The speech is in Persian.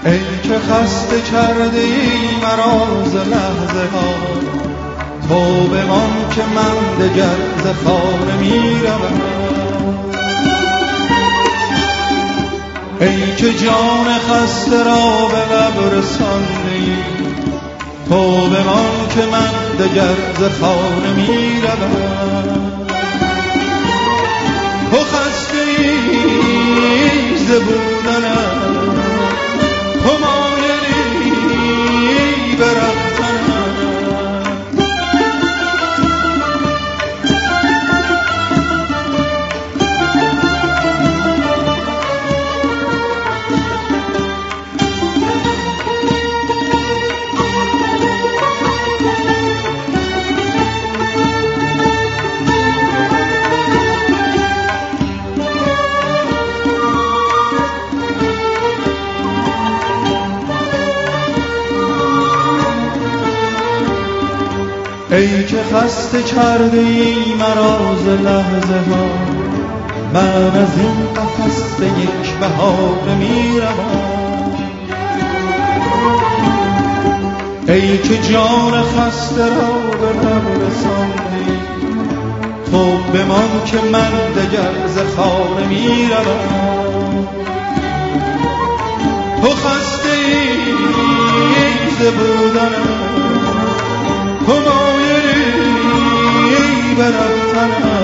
ای که خسته کرده ای مرا ز لحظه ها، تو بمان که من دگر ز خانه میروم. ای که جان خسته را به لب رسانده ای، تو بمان که من دگر ز خانه میروم. تو خسته ای ز بودنم، تو مایلی به رفتنم. ای که خسته کرده ای مرا ز لحظه ها، من از این قفس به یک بهانه میروم. ای که جان خسته را به لب رساندی، تو بمان که من دگر ز خانه میروم. تو خسته ای ز بودنم، تو مایلی به رفتنم.